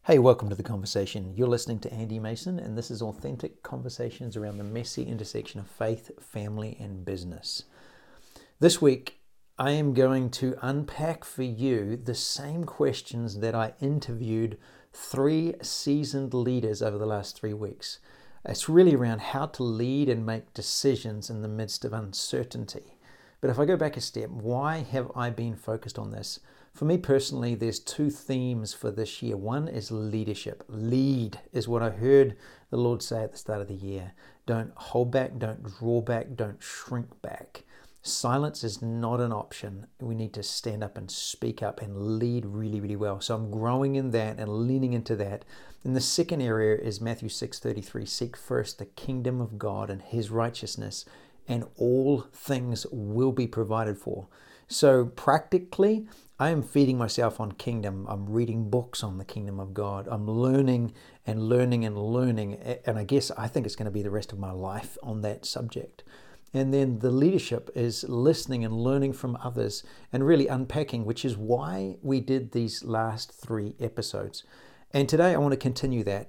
Hey, welcome to The Conversation. You're listening to Andy Mason, and this is authentic conversations around the messy intersection of faith, family, and business. This week, I am going to unpack for you the same questions that I interviewed 3 seasoned leaders over the last 3 weeks. It's really around how to lead and make decisions in the midst of uncertainty. But if I go back a step, why have I been focused on this? For me personally, there's 2 themes for this year. One is leadership. Lead is what I heard the Lord say at the start of the year. Don't hold back, don't draw back, don't shrink back. Silence is not an option. We need to stand up and speak up and lead really, really well. So I'm growing in that and leaning into that. And the second area is Matthew 6:33. Seek first the kingdom of God and His righteousness, and all things will be provided for. So practically, I am feeding myself on kingdom. I'm reading books on the kingdom of God. I'm learning and learning and learning. And I think it's going to be the rest of my life on that subject. And then the leadership is listening and learning from others and really unpacking, which is why we did these last 3 episodes. And today I want to continue that.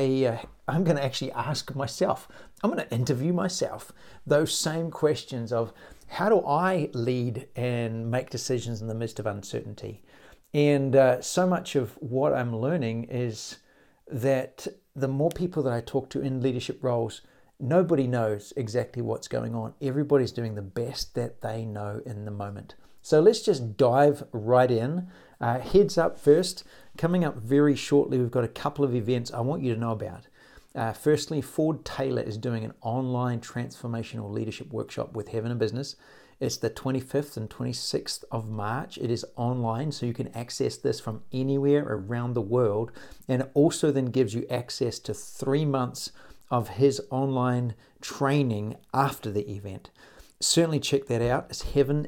I'm going to actually ask myself, I'm going to interview myself those same questions of how do I lead and make decisions in the midst of uncertainty? And so much of what I'm learning is that the more people that I talk to in leadership roles, nobody knows exactly what's going on. Everybody's doing the best that they know in the moment. So let's just dive right in. Heads up first, coming up very shortly, we've got a couple of events I want you to know about. Firstly, Ford Taylor is doing an online transformational leadership workshop with Heaven and Business. It's the 25th and 26th of March. It is online, so you can access this from anywhere around the world. And it also then gives you access to 3 months of his online training after the event. Certainly check that out. It's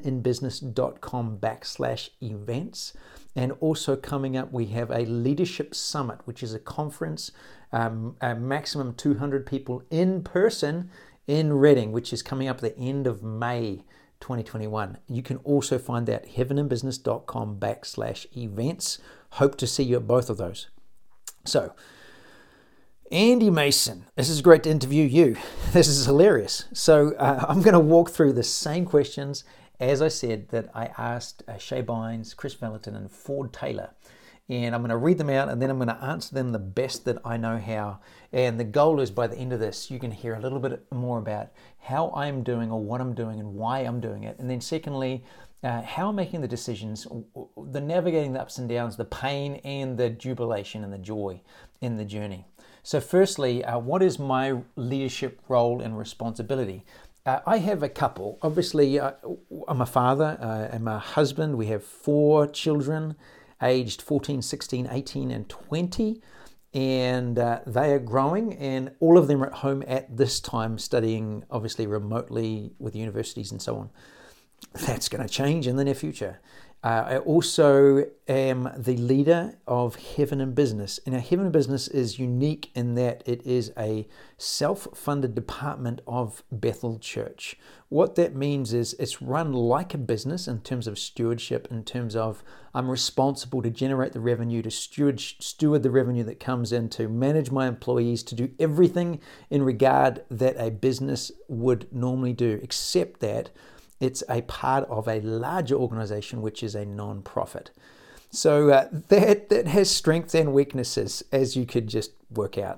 heaveninbusiness.com/events. And also coming up, we have a leadership summit, which is a conference, a maximum 200 people in person in Reading, which is coming up at the end of May 2021. You can also find that heaveninbusiness.com/events. Hope to see you at both of those. So, Andy Mason, this is great to interview you. This is hilarious. So I'm going to walk through the same questions, as I said, that I asked Shay Bynes, Chris Vallotton, and Ford Taylor. And I'm going to read them out, and then I'm going to answer them the best that I know how. And the goal is by the end of this, you can hear a little bit more about how I'm doing or what I'm doing and why I'm doing it. And then secondly, how I'm making the decisions, the navigating the ups and downs, the pain and the jubilation and the joy in the journey. So firstly, what is my leadership role and responsibility? I have a couple. Obviously, I'm a father, I'm a husband. We have 4 children aged 14, 16, 18, and 20. And they are growing, and all of them are at home at this time studying, obviously remotely with universities and so on. That's going to change in the near future. I also am the leader of Heaven and Business. And Heaven and Business is unique in that it is a self-funded department of Bethel Church. What that means is it's run like a business in terms of stewardship, in terms of I'm responsible to generate the revenue, to steward the revenue that comes in, to manage my employees, to do everything in regard that a business would normally do, except that it's a part of a larger organization, which is a non-profit. So that has strengths and weaknesses, as you could just work out.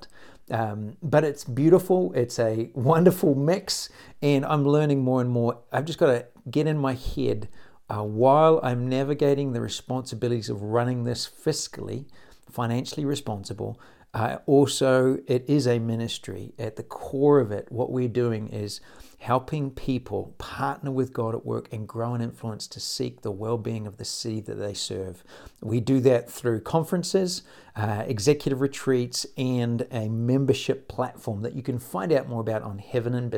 But it's beautiful. It's a wonderful mix, and I'm learning more and more. I've just got to get in my head while I'm navigating the responsibilities of running this fiscally, financially responsible. Also, it is a ministry. At the core of it, what we're doing is helping people partner with God at work and grow in influence to seek the well-being of the city that they serve. We do that through conferences, executive retreats, and a membership platform that you can find out more about on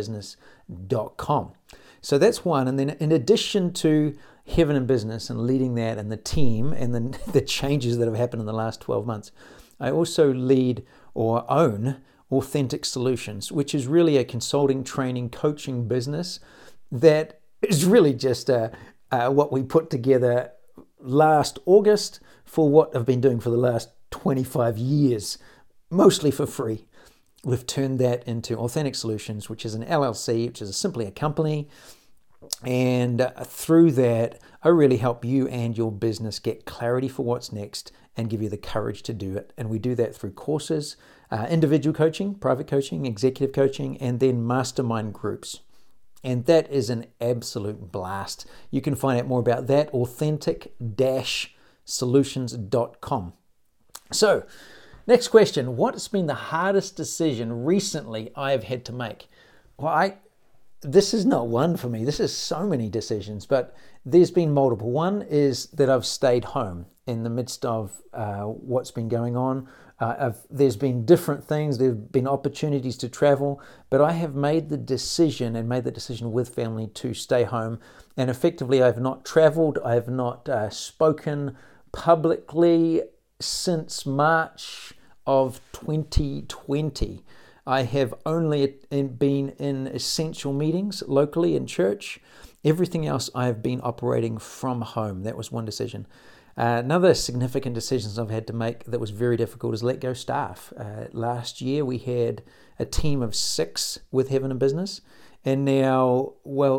heaveninbusiness.com. So that's one. And then in addition to Heaven and Business and leading that and the team and the changes that have happened in the last 12 months, I also lead or own Authentic Solutions, which is really a consulting, training, coaching business that is really just what we put together last August for what I've been doing for the last 25 years, mostly for free. We've turned that into Authentic Solutions, which is an LLC, which is simply a company. And through that, I really help you and your business get clarity for what's next and give you the courage to do it. And we do that through courses, individual coaching, private coaching, executive coaching, and then mastermind groups. And that is an absolute blast. You can find out more about that, authentic-solutions.com. So, next question. What has been the hardest decision recently I've had to make? Well, this is not one for me. This is so many decisions, but there's been multiple. One is that I've stayed home in the midst of what's been going on. There's been different things. There have been opportunities to travel, but I have made the decision with family to stay home. And effectively, I have not traveled. I have not spoken publicly since March of 2020. I have only been in essential meetings locally in church. Everything else I have been operating from home. That was one decision. Another significant decision I've had to make that was very difficult is let go staff. Last year we had a team of 6 with Heaven and Business, and now,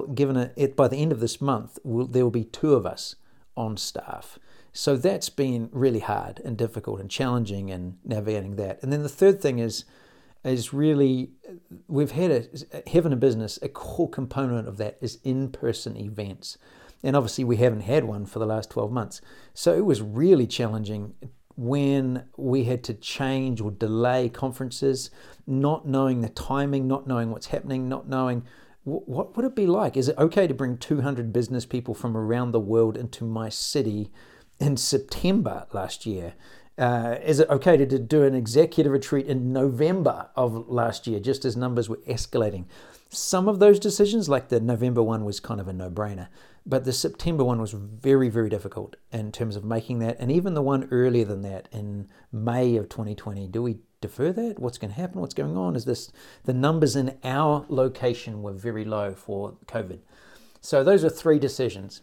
by the end of this month, there will be 2 of us on staff. So that's been really hard and difficult and challenging and navigating that. And then the third thing is really, we've had Heaven and Business, a core component of that is in-person events. And obviously we haven't had one for the last 12 months. So it was really challenging when we had to change or delay conferences, not knowing the timing, not knowing what's happening, not knowing what would it be like. Is it okay to bring 200 business people from around the world into my city in September last year? Is it okay to do an executive retreat in November of last year, just as numbers were escalating? Some of those decisions, like the November one, was kind of a no-brainer. But the September one was very, very difficult in terms of making that. And even the one earlier than that in May of 2020, do we defer that? What's going to happen? What's going on? The numbers in our location were very low for COVID. So those are 3 decisions.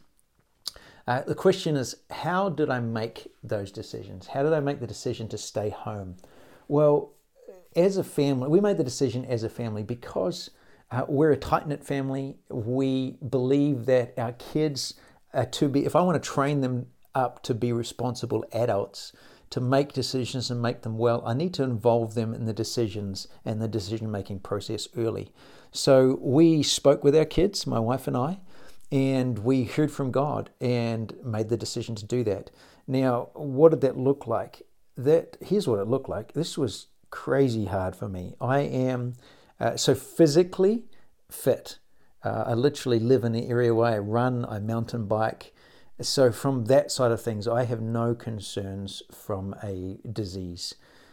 The question is, how did I make those decisions? How did I make the decision to stay home? Well, as a family, we made the decision as a family because we're a tight-knit family. We believe that our kids if I want to train them up to be responsible adults, to make decisions and make them well, I need to involve them in the decisions and the decision-making process early. So we spoke with our kids, my wife and I, and we heard from God and made the decision to do that. Now, what did that look like? Here's what it looked like. This was crazy hard for me. I am so physically fit. I literally live in the area where I run, I mountain bike. So from that side of things, I have no concerns from a disease.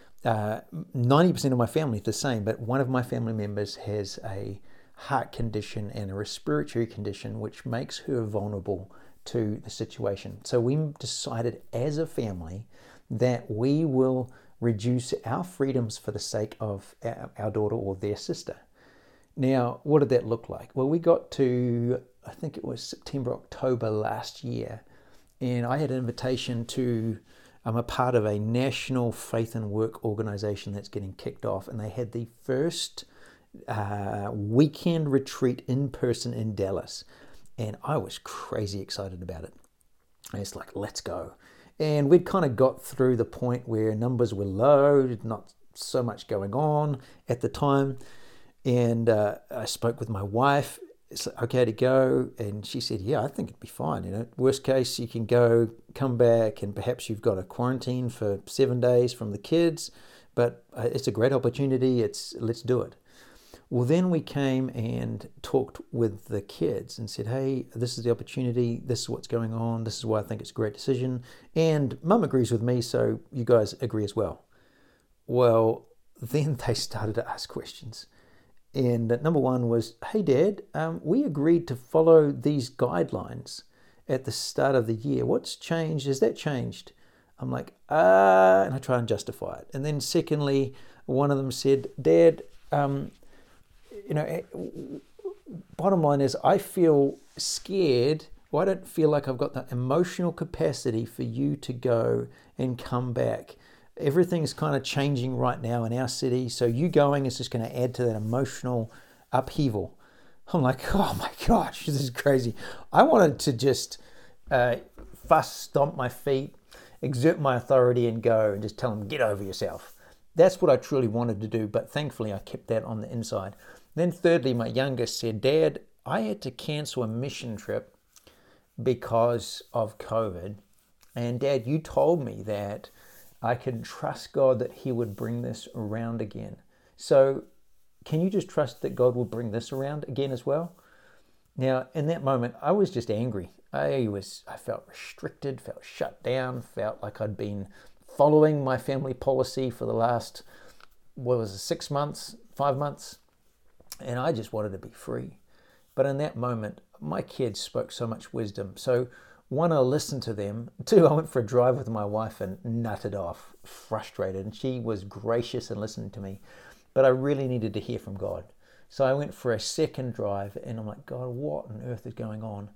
90% of my family is the same, but one of my family members has a heart condition and a respiratory condition, which makes her vulnerable to the situation. So we decided as a family that we will reduce our freedoms for the sake of our daughter or their sister. Now, what did that look like? Well, we got to, I think it was September, October last year, and I had an invitation I'm a part of a national faith and work organization that's getting kicked off, and they had the first weekend retreat in person in Dallas, and I was crazy excited about it. And it's like, let's go. And we'd kind of got through the point where numbers were low, not so much going on at the time. And I spoke with my wife. It's like, okay to go? And she said, yeah, I think it'd be fine. Worst case, you can go, come back, and perhaps you've got a quarantine for 7 days from the kids. But it's a great opportunity. Let's do it. Well, then we came and talked with the kids and said, hey, this is the opportunity. This is what's going on. This is why I think it's a great decision. And Mum agrees with me, so you guys agree as well. Well, then they started to ask questions. And number one was, hey, Dad, we agreed to follow these guidelines at the start of the year. What's changed? Has that changed? I'm like, and I try and justify it. And then secondly, one of them said, Dad, bottom line is I feel scared I don't feel like I've got the emotional capacity for you to go and come back. Everything's kind of changing right now in our city, so you going is just going to add to that emotional upheaval. I'm like, oh my gosh, this is crazy. I wanted to just fuss, stomp my feet, exert my authority and go and just tell them, get over yourself. That's what I truly wanted to do, but thankfully I kept that on the inside. Then thirdly, my youngest said, Dad, I had to cancel a mission trip because of COVID. And Dad, you told me that I could trust God that he would bring this around again. So can you just trust that God will bring this around again as well? Now, in that moment, I was just angry. I felt restricted, felt shut down, felt like I'd been following my family policy for the last, 6 months, 5 months, and I just wanted to be free. But in that moment, my kids spoke so much wisdom. So one, I listened to them. Two, I went for a drive with my wife and nutted off, frustrated, and she was gracious in listening to me. But I really needed to hear from God. So I went for a second drive and I'm like, God, what on earth is going on?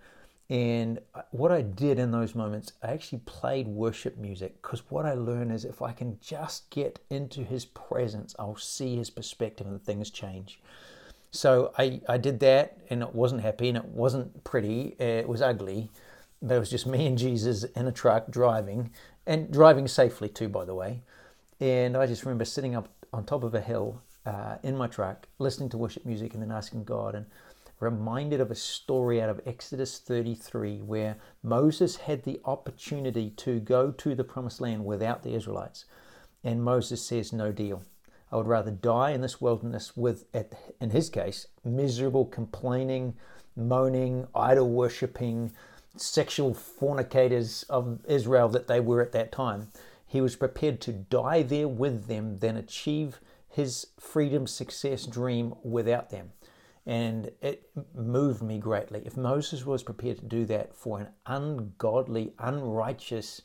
And what I did in those moments, I actually played worship music, because what I learned is if I can just get into his presence, I'll see his perspective and things change. So I did that, and it wasn't happy and it wasn't pretty. It was ugly. But it was just me and Jesus in a truck driving, and driving safely too, by the way. And I just remember sitting up on top of a hill in my truck, listening to worship music and then asking God, and reminded of a story out of Exodus 33 where Moses had the opportunity to go to the promised land without the Israelites. And Moses says, no deal. I would rather die in this wilderness with, in his case, miserable, complaining, moaning, idol worshipping, sexual fornicators of Israel that they were at that time. He was prepared to die there with them than achieve his freedom, success, dream without them. And it moved me greatly. If Moses was prepared to do that for an ungodly, unrighteous,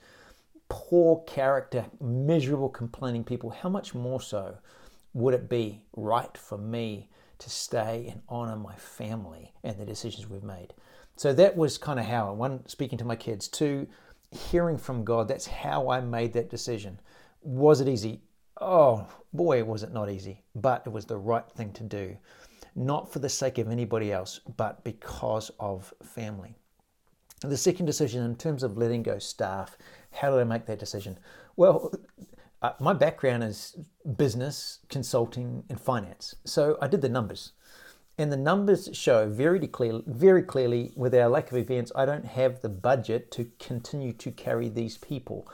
poor character, miserable, complaining people, how much more so would it be right for me to stay and honor my family and the decisions we've made? So that was kind of how, one, speaking to my kids, two, hearing from God. That's how I made that decision. Was it easy? Oh boy, was it not easy, but it was the right thing to do. Not for the sake of anybody else, but because of family. The second decision, in terms of letting go staff, how did I make that decision? Well, my background is business, consulting, and finance. So I did the numbers. And the numbers show very clearly, with our lack of events, I don't have the budget to continue to carry these people.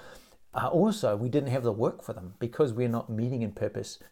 Also, we didn't have the work for them because we're not meeting in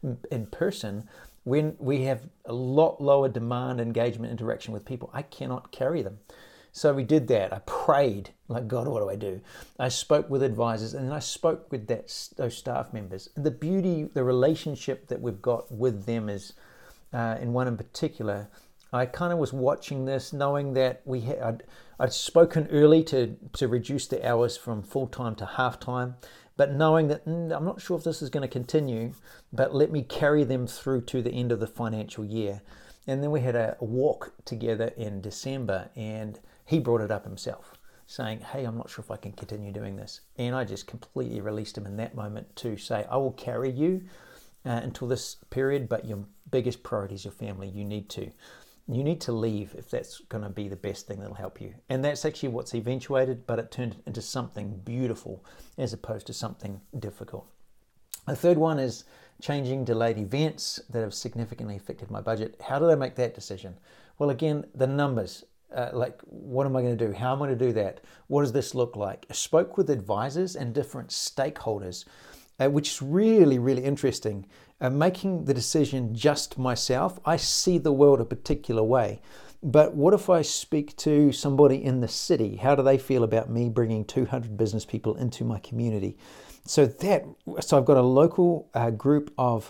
person. When we have a lot lower demand, engagement, interaction with people, I cannot carry them. So we did that. I prayed, like, God, what do I do? I spoke with advisors, and then I spoke with those staff members. And the beauty, the relationship that we've got with them is, in one in particular, I kind of was watching this, knowing that I'd spoken early to reduce the hours from full-time to half-time, but knowing that I'm not sure if this is going to continue, but let me carry them through to the end of the financial year. And then we had a walk together in December, and he brought it up himself, saying, hey, I'm not sure if I can continue doing this. And I just completely released him in that moment to say, I will carry you until this period, but your biggest priority is your family. You need to leave if that's going to be the best thing that'll help you. And that's actually what's eventuated, but it turned into something beautiful as opposed to something difficult. The third one is changing delayed events that have significantly affected my budget. How did I make that decision? Well, again, the numbers. Like, what am I going to do? How am I going to do that? What does this look like? I spoke with advisors and different stakeholders, which is really, really interesting. Making the decision just myself, I see the world a particular way. But what if I speak to somebody in the city? How do they feel about me bringing 200 business people into my community? So I've got a local group of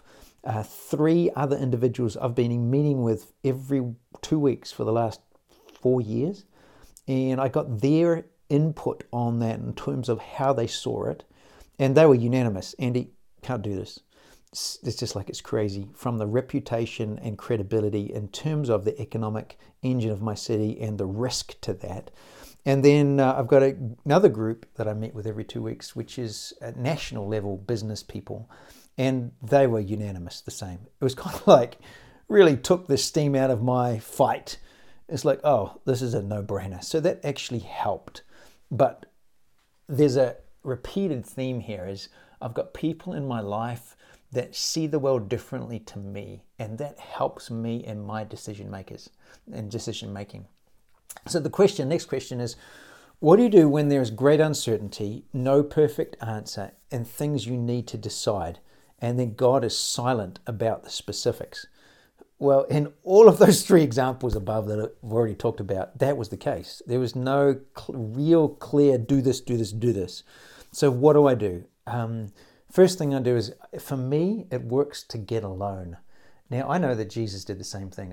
3 other individuals I've been meeting with every 2 weeks for the last 4 years. And I got their input on that in terms of how they saw it. And they were unanimous. Andy, can't do this. It's just like, it's crazy, from the reputation and credibility in terms of the economic engine of my city and the risk to that. And then I've got another group that I meet with every 2 weeks, which is national level business people. And they were unanimous, the same. It was kind of like really took the steam out of my fight. It's like, oh, this is a no-brainer. So that actually helped. But there's a repeated theme here is I've got people in my life that see the world differently to me, and that helps me in my decision makers and decision making. So the next question is, what do you do when there is great uncertainty, no perfect answer, and things you need to decide, and then God is silent about the specifics? Well, in all of those 3 examples above that I've already talked about, that was the case. There was no real clear do this, do this, do this. So what do? First thing I do is, for me, it works to get alone. Now, I know that Jesus did the same thing.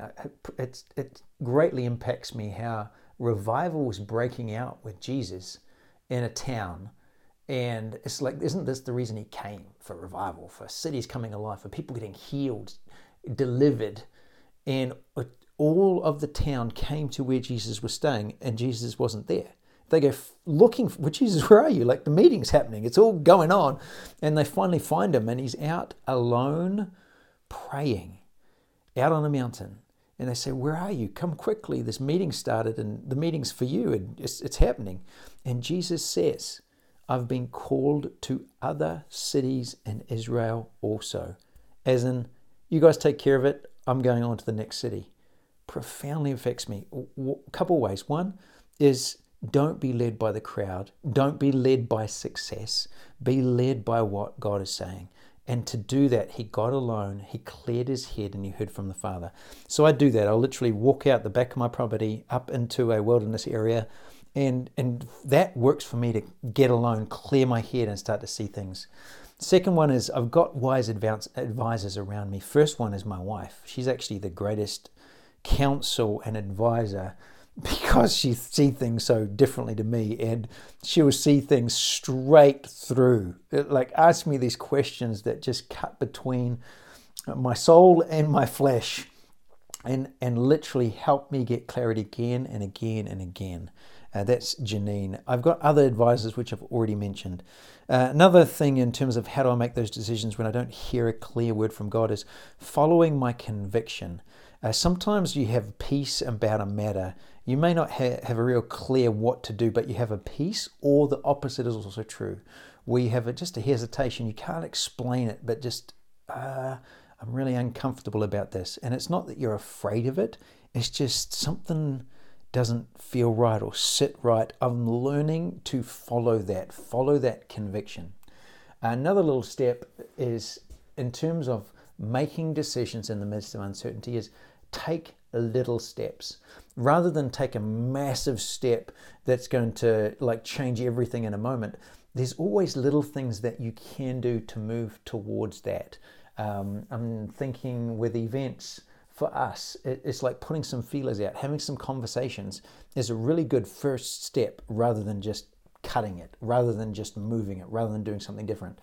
It greatly impacts me how revival was breaking out with Jesus in a town. And it's like, isn't this the reason he came? For revival, for cities coming alive, for people getting healed, delivered. And all of the town came to where Jesus was staying, and Jesus wasn't there. They go looking for, well, Jesus, where are you? Like, the meeting's happening. It's all going on. And they finally find him, and he's out alone praying out on a mountain. And they say, where are you? Come quickly. This meeting started, and the meeting's for you, and it's happening. And Jesus says, I've been called to other cities in Israel also. As in, you guys take care of it. I'm going on to the next city. Profoundly affects me. A couple of ways. One is, don't be led by the crowd. Don't be led by success. Be led by what God is saying. And to do that, he got alone, he cleared his head, and he heard from the Father. So I do that. I'll literally walk out the back of my property up into a wilderness area, and that works for me to get alone, clear my head, and start to see things. Second one is, I've got wise advisors around me. First one is my wife. She's actually the greatest counsel and advisor, because she sees things so differently to me, and she will see things straight through. Like, ask me these questions that just cut between my soul and my flesh, and literally help me get clarity again and again and again. That's Janine. I've got other advisors, which I've already mentioned. Another thing in terms of how do I make those decisions when I don't hear a clear word from God is following my conviction. Sometimes you have peace about a matter. You may not have a real clear what to do, but you have a peace, or the opposite is also true, where you have just a hesitation. You can't explain it, but just, I'm really uncomfortable about this. And it's not that you're afraid of it. It's just something doesn't feel right or sit right. I'm learning to follow that conviction. Another little step is, in terms of making decisions in the midst of uncertainty, is take little steps. Rather than take a massive step that's going to change everything in a moment, there's always little things that you can do to move towards that. I'm thinking with events, for us, it's like putting some feelers out, having some conversations is a really good first step, rather than just cutting it, rather than just moving it, rather than doing something different.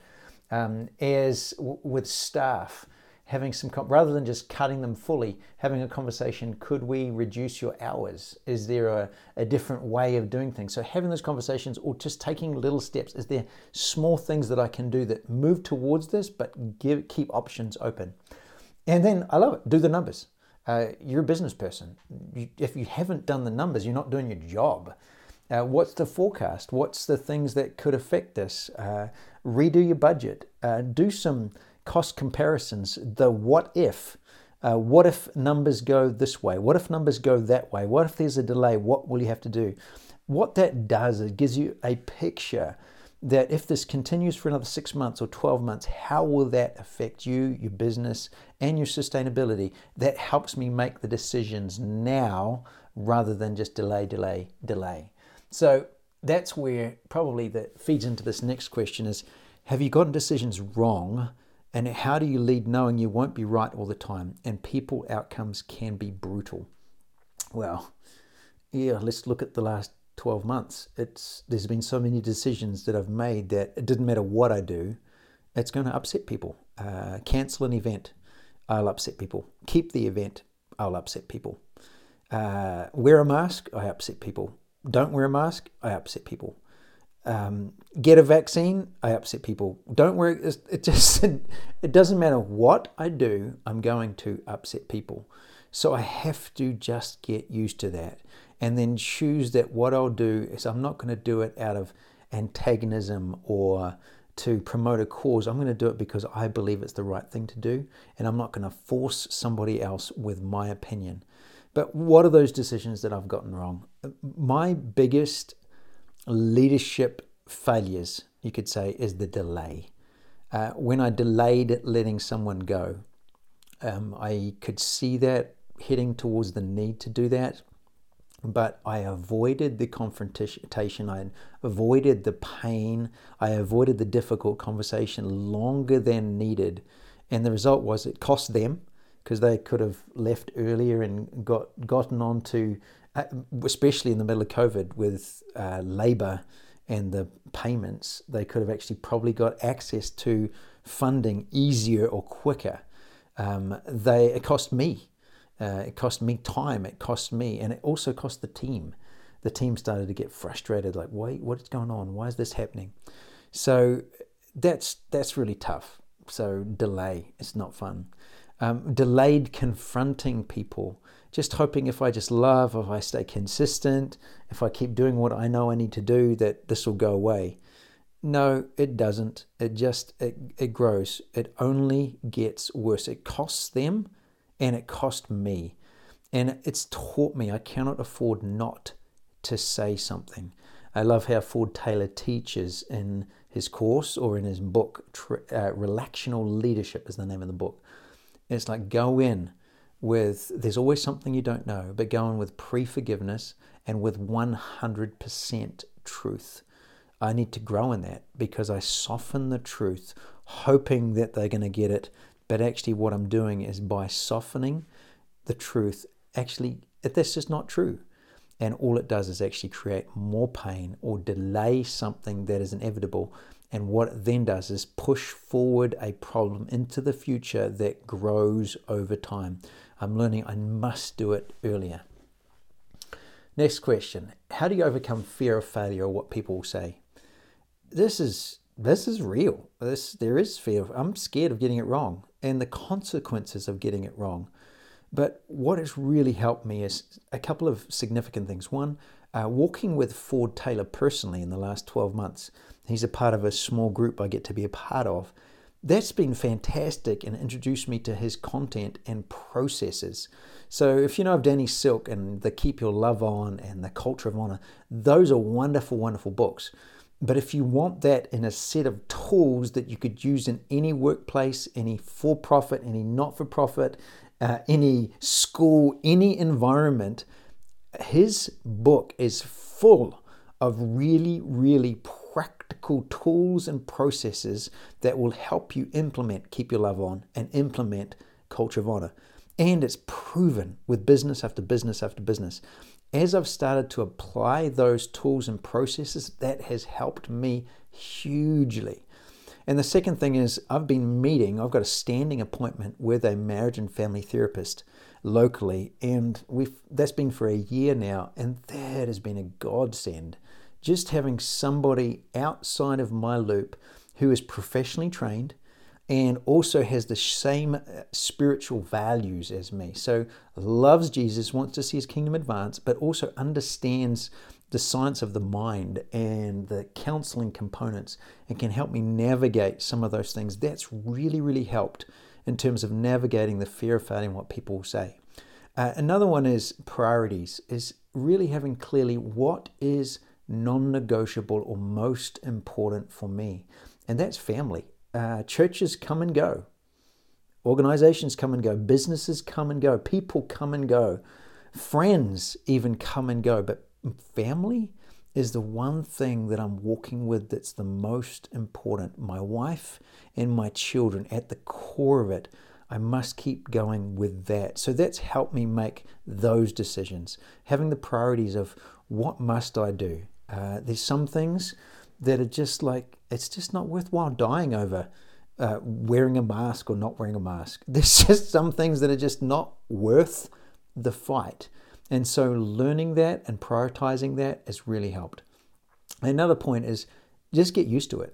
As with staff, having some, rather than just cutting them fully, having a conversation, could we reduce your hours? Is there a different way of doing things? So having those conversations, or just taking little steps. Is there small things that I can do that move towards this, but keep options open? And then, I love it, do the numbers. You're a business person. If you haven't done the numbers, you're not doing your job. What's the forecast? What's the things that could affect this? Redo your budget. Do some cost comparisons. The what if. What if numbers go this way? What if numbers go that way? What if there's a delay? What will you have to do? What that does, it gives you a picture that if this continues for another 6 months or 12 months, how will that affect you, your business, and your sustainability? That helps me make the decisions now, rather than just delay. So that's where probably that feeds into this next question is, have you gotten decisions wrong? And how do you lead knowing you won't be right all the time? And people outcomes can be brutal. Well, yeah, let's look at the last 12 months. There's been so many decisions that I've made that it didn't matter what I do, it's going to upset people. Cancel an event, I'll upset people. Keep the event, I'll upset people. Wear a mask, I upset people. don't wear a mask, I upset people. Get a vaccine, I upset people. Don't wear it. It doesn't matter what I do, I'm going to upset people. So I have to just get used to that, and then choose that what I'll do is I'm not going to do it out of antagonism or to promote a cause. I'm going to do it because I believe it's the right thing to do, and I'm not going to force somebody else with my opinion. But what are those decisions that I've gotten wrong? My biggest leadership failures, you could say, is the delay. When I delayed letting someone go, I could see that heading towards the need to do that, but I avoided the confrontation, I avoided the pain, I avoided the difficult conversation longer than needed, and the result was it cost them, because they could have left earlier and gotten on to, especially in the middle of COVID with labour and the payments, they could have actually probably got access to funding easier or quicker. It cost me. It cost me time, it cost me, and it also cost the team. The team started to get frustrated, like, wait, what is going on? Why is this happening? So that's really tough. So delay, it's not fun. Delayed confronting people, just hoping if I just love, if I stay consistent, if I keep doing what I know I need to do, that this will go away. No, it doesn't. It grows. It only gets worse. It costs them, and it cost me. And it's taught me I cannot afford not to say something. I love how Ford Taylor teaches in his course or in his book, Relational Leadership is the name of the book. It's like, go in with, there's always something you don't know, but go in with pre-forgiveness and with 100% truth. I need to grow in that because I soften the truth, hoping that they're going to get it. But actually what I'm doing is by softening the truth, actually, that's just not true. And all it does is actually create more pain or delay something that is inevitable. And what it then does is push forward a problem into the future that grows over time. I'm learning I must do it earlier. Next question. How do you overcome fear of failure or what people will say? This is real. There is fear. I'm scared of getting it wrong and the consequences of getting it wrong. But what has really helped me is a couple of significant things. One, walking with Ford Taylor personally in the last 12 months. He's a part of a small group I get to be a part of. That's been fantastic and introduced me to his content and processes. So if you know of Danny Silk and the Keep Your Love On and the Culture of Honor, those are wonderful, wonderful books. But if you want that in a set of tools that you could use in any workplace, any for-profit, any not-for-profit, any school, any environment, his book is full of really, really practical tools and processes that will help you implement Keep Your Love On and implement Culture of Honor. And it's proven with business after business after business. As I've started to apply those tools and processes, that has helped me hugely. And the second thing is I've got a standing appointment with a marriage and family therapist locally, and that's been for a year now, and that has been a godsend. Just having somebody outside of my loop who is professionally trained and also has the same spiritual values as me. So loves Jesus, wants to see his kingdom advance, but also understands the science of the mind and the counseling components and can help me navigate some of those things. That's really, really helped in terms of navigating the fear of failure and what people will say. Another one is priorities, is really having clearly what is non-negotiable or most important for me. And that's family. Churches come and go. Organizations come and go. Businesses come and go. People come and go. Friends even come and go. But family is the one thing that I'm walking with that's the most important. My wife and my children, at the core of it, I must keep going with that. So that's helped me make those decisions. Having the priorities of what must I do? There's some things that are just like, it's just not worthwhile dying over wearing a mask or not wearing a mask. There's just some things that are just not worth the fight. And so learning that and prioritizing that has really helped. Another point is just get used to it.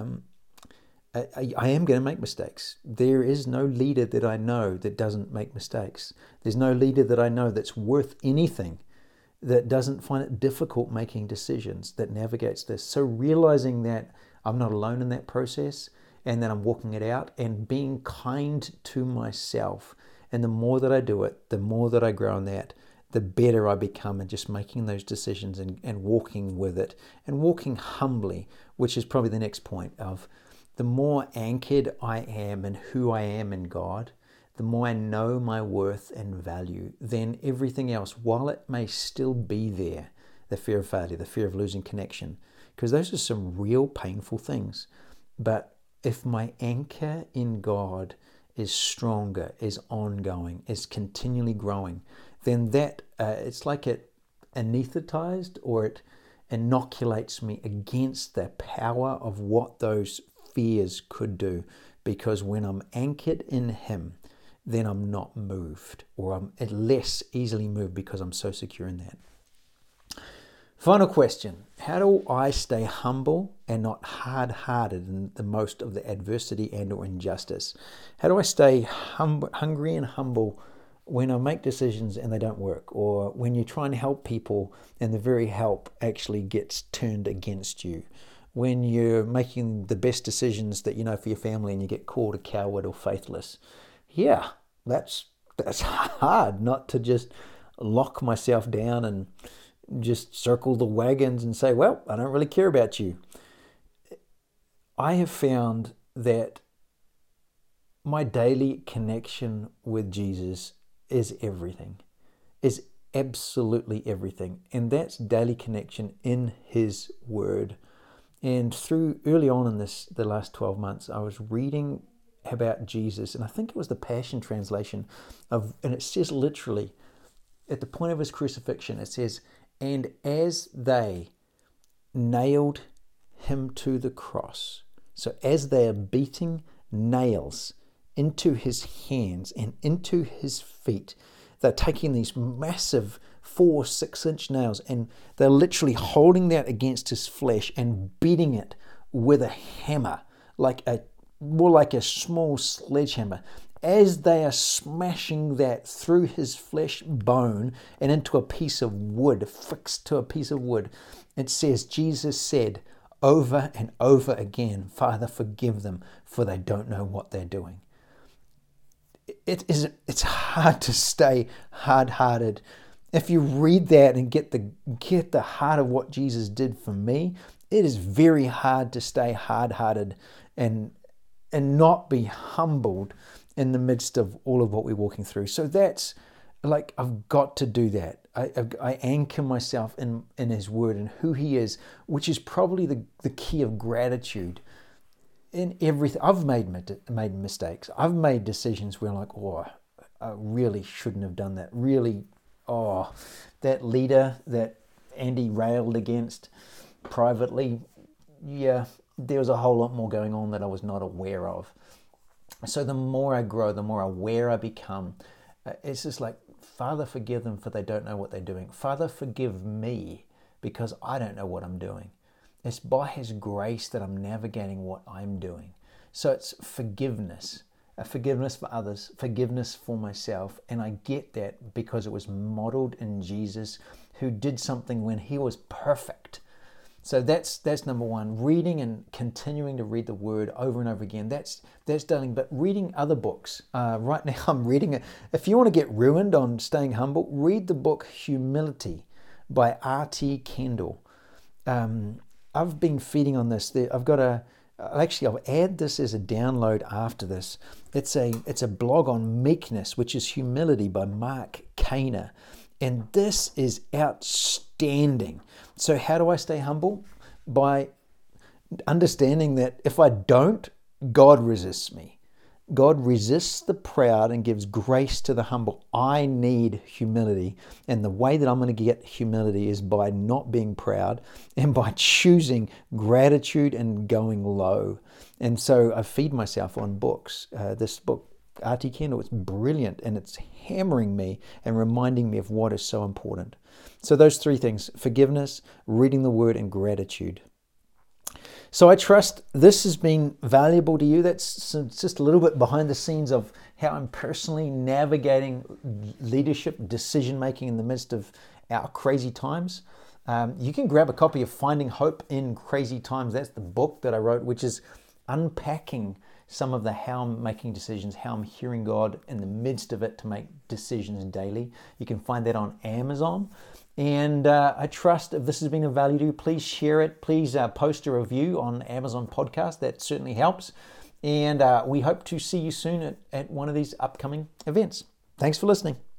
I am going to make mistakes. There is no leader that I know that doesn't make mistakes. There's no leader that I know that's worth anything that doesn't find it difficult making decisions, that navigates this. So realizing that I'm not alone in that process and that I'm walking it out and being kind to myself. And the more that I do it, the more that I grow in that, the better I become at just making those decisions and walking with it and walking humbly, which is probably the next point of the more anchored I am in who I am in God, the more I know my worth and value, then everything else, while it may still be there, the fear of failure, the fear of losing connection, because those are some real painful things. But if my anchor in God is stronger, is ongoing, is continually growing, then that it's like it anesthetized or it inoculates me against the power of what those fears could do. Because when I'm anchored in Him, then I'm not moved, or I'm less easily moved because I'm so secure in that. Final question. How do I stay humble and not hard-hearted in the most of the adversity and or injustice? How do I stay hungry and humble when I make decisions and they don't work, or when you try and help people and the very help actually gets turned against you? When you're making the best decisions that you know for your family and you get called a coward or faithless? Yeah, that's hard not to just lock myself down and just circle the wagons and say, well, I don't really care about you. I have found that my daily connection with Jesus is everything, is absolutely everything. And that's daily connection in His Word. And through early on in the last 12 months, I was reading about Jesus, and I think it was the Passion Translation and it says literally, at the point of His crucifixion, it says, and as they nailed Him to the cross, so as they are beating nails into His hands and into His feet, they're taking these massive 4-6-inch nails and they're literally holding that against His flesh and beating it with a hammer, more like a small sledgehammer. As they are smashing that through His flesh bone and into a piece of wood, fixed to a piece of wood, it says, Jesus said over and over again, Father, forgive them, for they don't know what they're doing. It's hard to stay hard-hearted. If you read that and get the heart of what Jesus did for me, it is very hard to stay hard-hearted and not be humbled in the midst of all of what we're walking through. So that's like, I've got to do that. I anchor myself in His Word and who He is, which is probably the key of gratitude in everything. I've made mistakes. I've made decisions where I'm like, oh, I really shouldn't have done that. Really, that leader that Andy railed against privately, yeah, there was a whole lot more going on that I was not aware of. So the more I grow, the more aware I become. It's just like, Father, forgive them, for they don't know what they're doing. Father, forgive me because I don't know what I'm doing. It's by His grace that I'm navigating what I'm doing. So it's forgiveness, forgiveness for others, forgiveness for myself. And I get that because it was modeled in Jesus, who did something when He was perfect. So that's number one. Reading and continuing to read the Word over and over again. That's done. But reading other books. Right now I'm reading it. If you want to get ruined on staying humble, read the book Humility by R.T. Kendall. I've been feeding on this. I'll add this as a download after this. It's a blog on meekness, which is humility, by Mark Kaner. And this is outstanding. So how do I stay humble? By understanding that if I don't, God resists me. God resists the proud and gives grace to the humble. I need humility. And the way that I'm going to get humility is by not being proud and by choosing gratitude and going low. And so I feed myself on books. This book, R.T. Kendall. It's brilliant, and it's hammering me and reminding me of what is so important. So those three things: forgiveness, reading the Word, and gratitude. So I trust this has been valuable to you. That's just a little bit behind the scenes of how I'm personally navigating leadership, decision making in the midst of our crazy times. You can grab a copy of Finding Hope in Crazy Times. That's the book that I wrote, which is unpacking some of the how I'm making decisions, how I'm hearing God in the midst of it to make decisions daily. You can find that on Amazon. And I trust if this has been of value to you, please share it. Please post a review on Amazon Podcast. That certainly helps. And we hope to see you soon at one of these upcoming events. Thanks for listening.